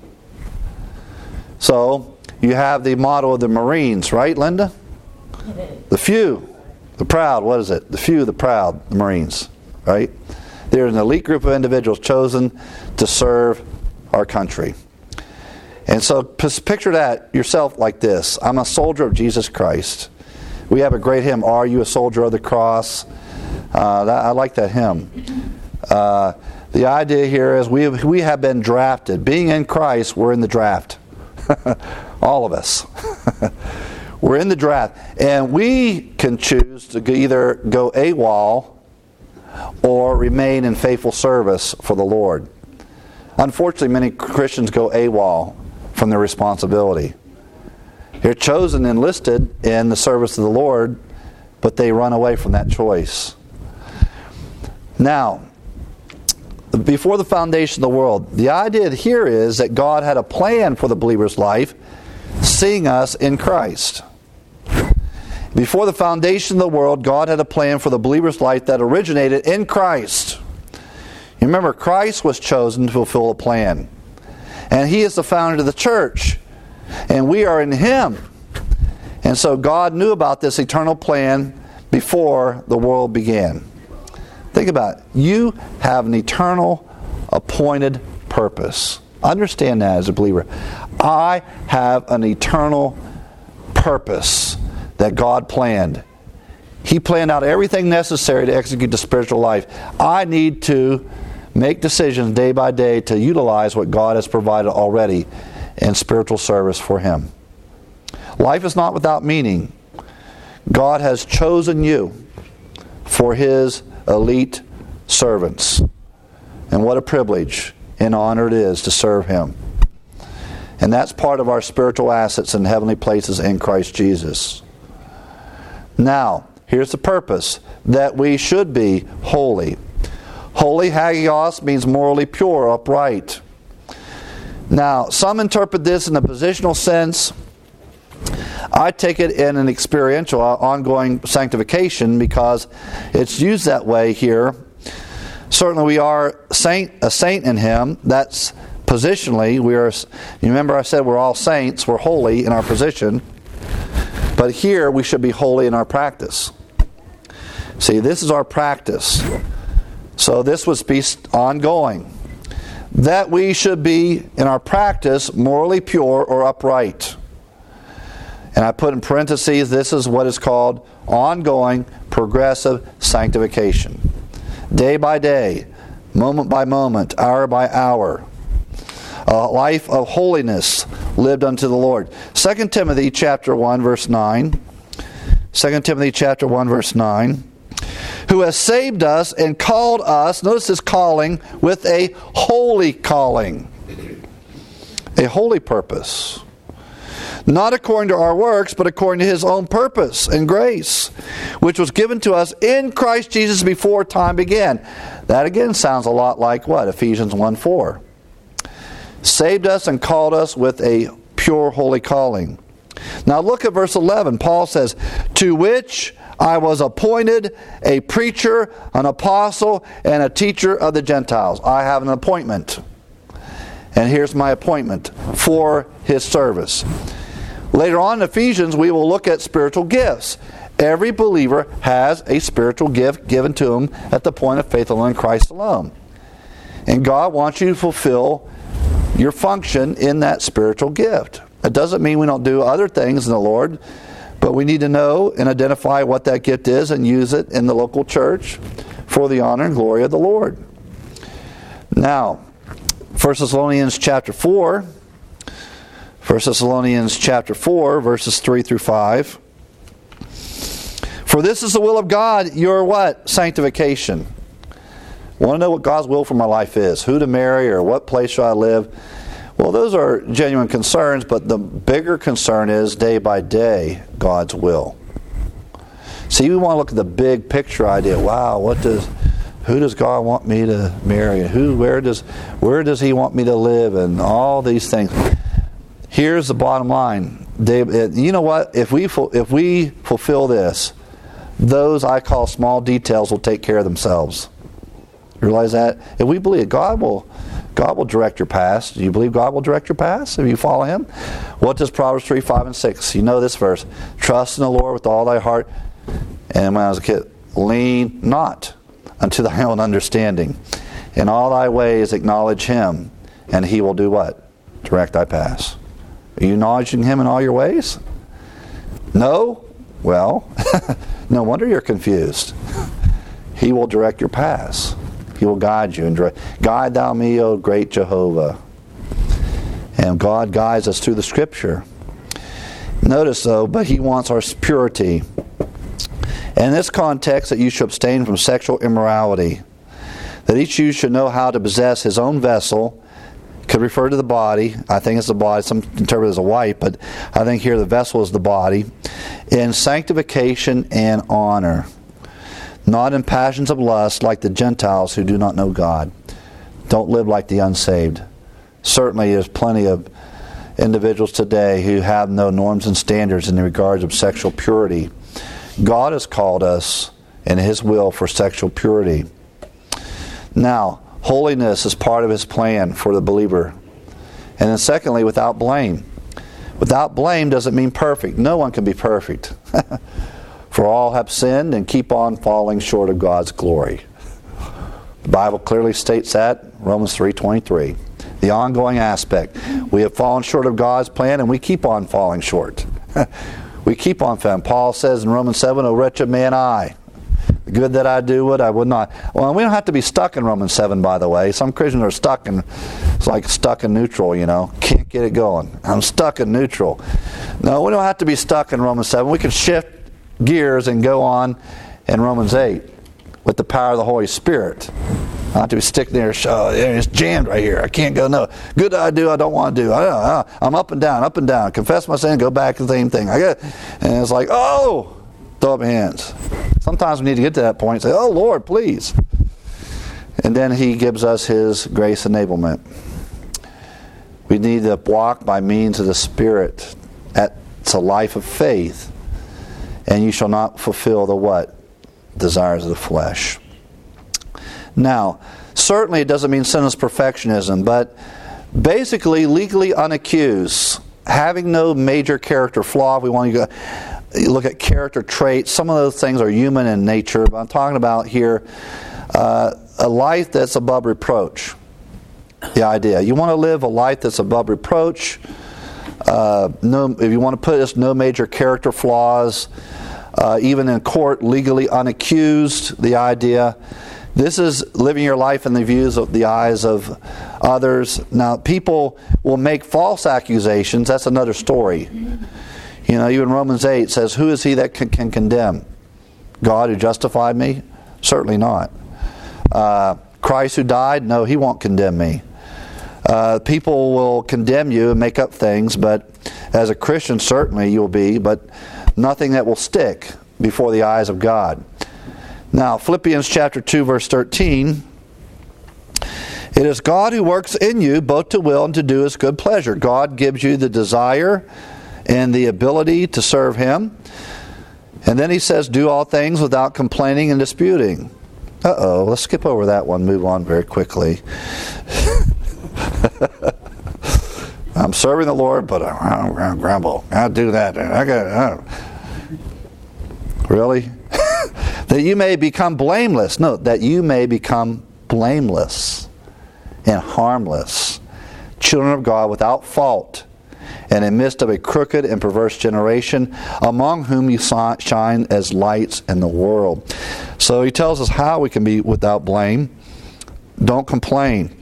So, you have the motto of the Marines, right, Linda? The few, the proud, what is it? The few, the proud, the Marines, right? They're an elite group of individuals chosen to serve our country. And so picture that yourself like this. I'm a soldier of Jesus Christ. We have a great hymn, Are You a Soldier of the Cross? I like that hymn. The idea here is we have been drafted. Being in Christ, we're in the draft. All of us. We're in the draft. And we can choose to either go AWOL or remain in faithful service for the Lord. Unfortunately, many Christians go AWOL from their responsibility. They're chosen, enlisted in the service of the Lord, but they run away from that choice. Now, before the foundation of the world, the idea here is that God had a plan for the believer's life, seeing us in Christ. Before the foundation of the world, God had a plan for the believer's life that originated in Christ. You remember, Christ was chosen to fulfill a plan. And He is the founder of the church. And we are in Him. And so God knew about this eternal plan before the world began. Think about it. You have an eternal appointed purpose. Understand that as a believer. I have an eternal purpose that God planned. He planned out everything necessary to execute the spiritual life. I need to make decisions day by day to utilize what God has provided already in spiritual service for Him. Life is not without meaning. God has chosen you for His elite servants. And what a privilege and honor it is to serve Him. And that's part of our spiritual assets in heavenly places in Christ Jesus. Now, here's the purpose, that we should be holy. Holy, hagios, means morally pure, upright. Now, some interpret this in a positional sense. I take it in an experiential, ongoing sanctification, because it's used that way here. Certainly we are a saint in Him. That's positionally. You remember I said we're all saints, we're holy in our position. But here we should be holy in our practice. See, this is our practice. So this would be ongoing. That we should be, in our practice, morally pure or upright. And I put in parentheses, this is what is called ongoing, progressive sanctification. Day by day, moment by moment, hour by hour. A life of holiness lived unto the Lord. 2 Timothy chapter 1, verse 9. 2 Timothy chapter 1, verse 9. Who has saved us and called us, notice this calling, with a holy calling. A holy purpose. Not according to our works, but according to His own purpose and grace, which was given to us in Christ Jesus before time began. That again sounds a lot like what? Ephesians 1:4. Saved us and called us with a pure, holy calling. Now look at verse 11. Paul says, to which I was appointed a preacher, an apostle, and a teacher of the Gentiles. I have an appointment. And here's my appointment for His service. Later on in Ephesians, we will look at spiritual gifts. Every believer has a spiritual gift given to him at the point of faith alone in Christ alone. And God wants you to fulfill your function in that spiritual gift. It doesn't mean we don't do other things in the Lord, but we need to know and identify what that gift is and use it in the local church for the honor and glory of the Lord. Now, 1 Thessalonians chapter 4, 1 Thessalonians chapter 4, verses 3 through 5. For this is the will of God, your what? Sanctification. Want to know what God's will for my life is? Who to marry or what place should I live? Well, those are genuine concerns, but the bigger concern is day by day, God's will. See, we want to look at the big picture idea. Wow, who does God want me to marry? Where does He want me to live? And all these things. Here's the bottom line. You know what? If we fulfill this, those I call small details will take care of themselves. You realize that? If we believe God will direct your path. Do you believe God will direct your path if you follow Him? What does Proverbs 3, 5, and 6? You know this verse. Trust in the Lord with all thy heart. And when I was a kid, lean not unto thy own understanding. In all thy ways acknowledge him, and he will do what? Direct thy paths. Are you acknowledging him in all your ways? No? Well, no wonder you're confused. He will direct your paths. He will guide you. And guide thou me, O great Jehovah. And God guides us through the Scripture. Notice, though, but he wants our purity. In this context, that you should abstain from sexual immorality. That each of you should know how to possess his own vessel. Could refer to the body. I think it's the body. Some interpret it as a wife, but I think here the vessel is the body. In sanctification and honor. Not in passions of lust like the Gentiles who do not know God. Don't live like the unsaved. Certainly there's plenty of individuals today who have no norms and standards in regards of sexual purity. God has called us in his will for sexual purity. Now, holiness is part of his plan for the believer. And then secondly, without blame. Without blame doesn't mean perfect. No one can be perfect. For all have sinned and keep on falling short of God's glory. The Bible clearly states that, Romans 3:23. The ongoing aspect. We have fallen short of God's plan and we keep on falling short. We keep on falling. Paul says in Romans 7, O wretched man I. The good that I do, what I would not. Well, we don't have to be stuck in Romans 7, by the way. Some Christians are stuck in, it's like stuck in neutral, you know. Can't get it going. I'm stuck in neutral. No, we don't have to be stuck in Romans 7. We can shift gears and go on in Romans 8 with the power of the Holy Spirit. I have to be sticking there. It's jammed right here. I can't go. No, good that I do. I don't want to do. I'm up and down, up and down. Confess my sin. Go back to the same thing. And it's like, oh, throw up your hands. Sometimes we need to get to that point and say, oh Lord, please. And then he gives us his grace enablement. We need to walk by means of the Spirit. It's a life of faith. And you shall not fulfill the what? Desires of the flesh. Now, certainly it doesn't mean sinless perfectionism, but basically legally unaccused, having no major character flaw. If we want to look at character traits, some of those things are human in nature, but I'm talking about here a life that's above reproach. The idea. You want to live a life that's above reproach. If you want to put this, no major character flaws, even in court, legally unaccused, the idea. This is living your life in the views of the eyes of others. Now, people will make false accusations. That's another story. You know, even Romans 8 says, who is he that can condemn? God who justified me? Certainly not. Christ who died? No, he won't condemn me. People will condemn you and make up things, but as a Christian, certainly you'll be, but nothing that will stick before the eyes of God. Now, Philippians chapter 2, verse 13, it is God who works in you both to will and to do his good pleasure. God gives you the desire and the ability to serve him. And then he says, do all things without complaining and disputing. Let's skip over that one, move on very quickly. I'm serving the Lord, but I'm going to grumble. I'll do that. Really? That you may become blameless. No, that you may become blameless and harmless, children of God without fault, and in the midst of a crooked and perverse generation, among whom you shine as lights in the world. So he tells us how we can be without blame. Don't complain.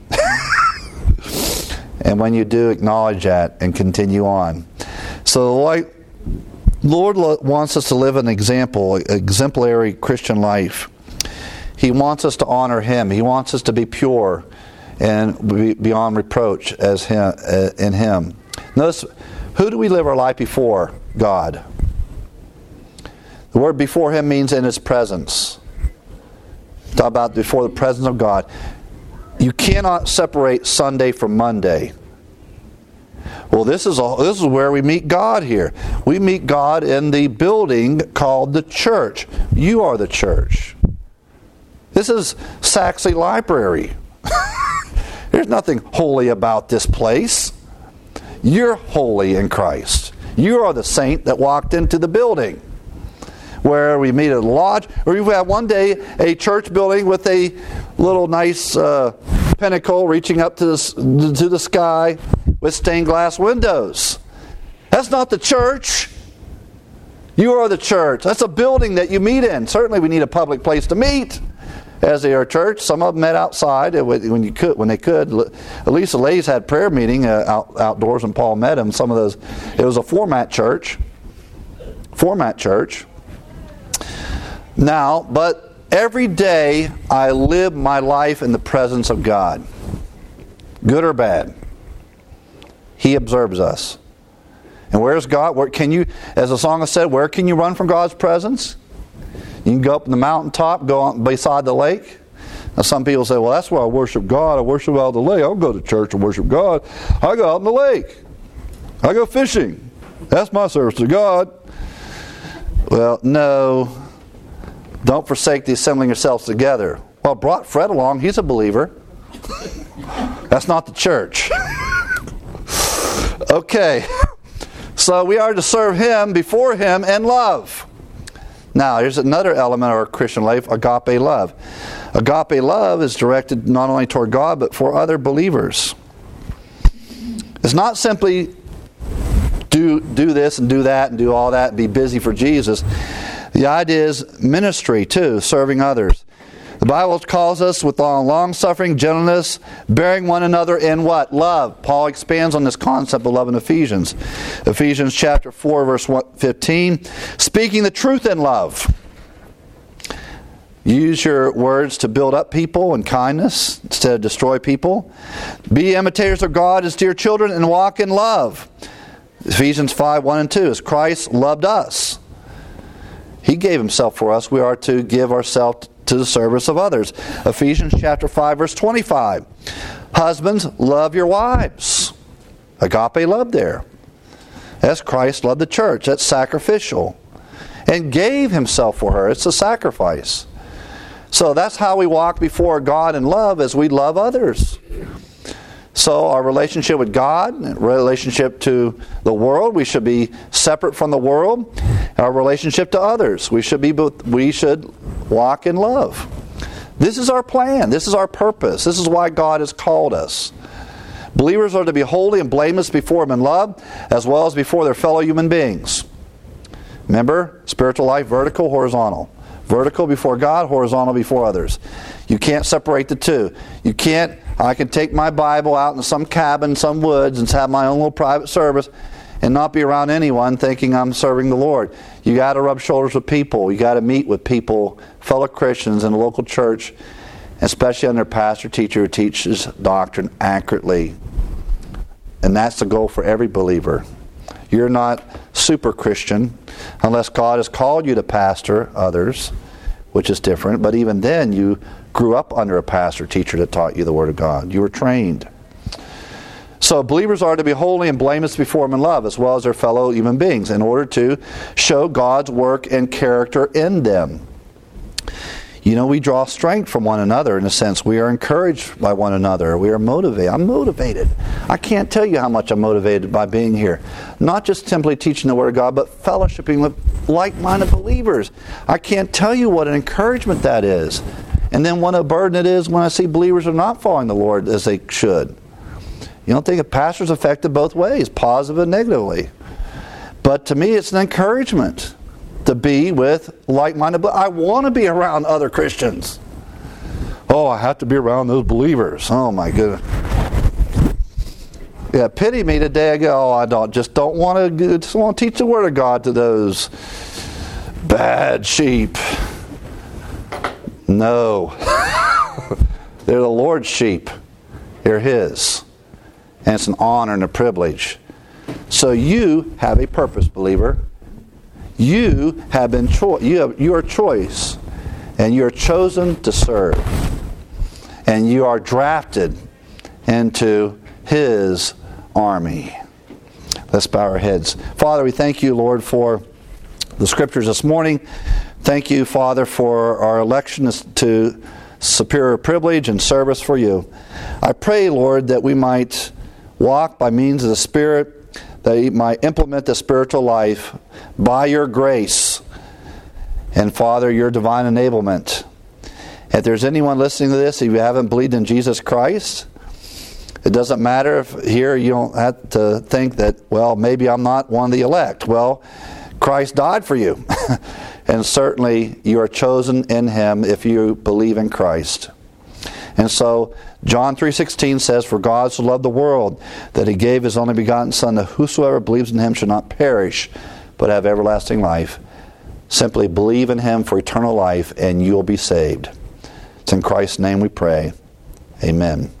And when you do, acknowledge that and continue on. So like Lord wants us to live an exemplary Christian life. He wants us to honor him. He wants us to be pure and be beyond reproach as him, in him. Notice, who do we live our life before? God. The word before him means in his presence. Talk about before the presence of God. You cannot separate Sunday from Monday. Well, this is where we meet God here. We meet God in the building called the church. You are the church. This is Saxley Library. There's nothing holy about this place. You're holy in Christ. You are the saint that walked into the building. where we meet at a lodge, or you have one day a church building with a little nice pinnacle reaching up to the sky with stained glass windows. That's not the church. You are the church. That's a building that you meet in. Certainly we need a public place to meet as they are church. Some of them met outside when they could. At least the ladies had prayer meeting outdoors when Paul met them. Some of those, it was a format church. Now, but every day I live my life in the presence of God. Good or bad. He observes us. And where's God? Where can you, as the song has said, where can you run from God's presence? You can go up in the mountaintop, go on beside the lake. Now some people say, well, that's where I worship God. I worship out of the lake. I don't go to church and worship God. I go out in the lake. I go fishing. That's my service to God. Well, no. Don't forsake the assembling yourselves together. Well, brought Fred along. He's a believer. That's not the church. Okay. So we are to serve Him, before Him, in love. Now, here's another element of our Christian life, agape love. Agape love is directed not only toward God, but for other believers. It's not simply do this and do that and do all that and be busy for Jesus. The idea is ministry too, serving others. The Bible calls us with long-suffering, gentleness, bearing one another in what? Love. Paul expands on this concept of love in Ephesians. Ephesians chapter 4, verse 15. Speaking the truth in love. Use your words to build up people in kindness instead of destroy people. Be imitators of God as dear children and walk in love. Ephesians 5, 1 and 2. As Christ loved us, He gave Himself for us. We are to give ourselves to the service of others. Ephesians chapter 5, verse 25. Husbands, love your wives. Agape love there. As Christ loved the church. That's sacrificial. And gave Himself for her. It's a sacrifice. So that's how we walk before God in love, as we love others. So our relationship with God, relationship to the world, we should be separate from the world. Our relationship to others, we should walk in love. This is our plan. This is our purpose. This is why God has called us. Believers are to be holy and blameless before Him in love, as well as before their fellow human beings. Remember, spiritual life, vertical, horizontal. Vertical before God, horizontal before others. You can't separate the two. You can't, I can take my Bible out in some cabin, some woods, and have my own little private service and not be around anyone thinking I'm serving the Lord. You got to rub shoulders with people. You got to meet with people, fellow Christians in a local church, especially under a pastor, teacher who teaches doctrine accurately. And that's the goal for every believer. You're not super Christian unless God has called you to pastor others, which is different. But even then, you grew up under a pastor, teacher that taught you the Word of God. You were trained. So believers are to be holy and blameless before Him in love, as well as their fellow human beings, in order to show God's work and character in them. You know, we draw strength from one another in a sense. We are encouraged by one another. We are motivated. I'm motivated. I can't tell you how much I'm motivated by being here. Not just simply teaching the Word of God, but fellowshipping with like-minded believers. I can't tell you what an encouragement that is. And then what a burden it is when I see believers are not following the Lord as they should. You don't think a pastor's affected both ways, positive and negatively. But to me, it's an encouragement to be with like-minded. I want to be around other Christians. Oh, I have to be around those believers. Oh my goodness. Yeah, pity me today. I go, oh, I don't want to teach the Word of God to those bad sheep. No. They're the Lord's sheep. They're His. And it's an honor and a privilege. So you have a purpose, believer. You have been your choice, and you are chosen to serve. And you are drafted into His army. Let's bow our heads. Father, we thank You, Lord, for the Scriptures this morning. Thank You, Father, for our election to superior privilege and service for You. I pray, Lord, that we might walk by means of the Spirit, that we might implement the spiritual life by Your grace, And Father, your divine enablement. If there's anyone listening to this, if you haven't believed in Jesus Christ, it doesn't matter if here you don't have to think that, well, maybe I'm not one of the elect. Well, Christ died for you. And certainly you are chosen in Him if you believe in Christ. And so John 3:16 says, "For God so loved the world that He gave His only begotten Son, that whosoever believes in Him should not perish, but have everlasting life." Simply believe in Him for eternal life and you'll be saved. It's in Christ's name we pray. Amen.